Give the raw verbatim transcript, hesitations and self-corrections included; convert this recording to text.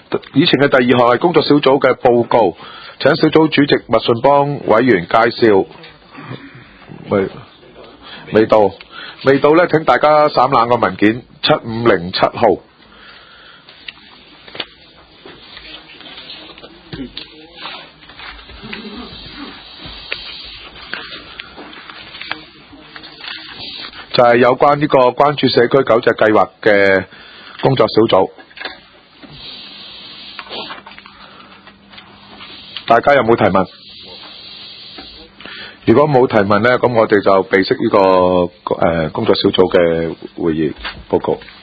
以前嘅第二項係工作小組嘅報告，請小組主席麥順邦委員介紹。未未到，未到呢，請大家閃冷個文件七五零七號。就係有關呢個關注社區狗隻計劃嘅工作小組，大家有冇提問？如果冇提問呢，咁我哋就備悉呢個誒工作小組嘅會議報告。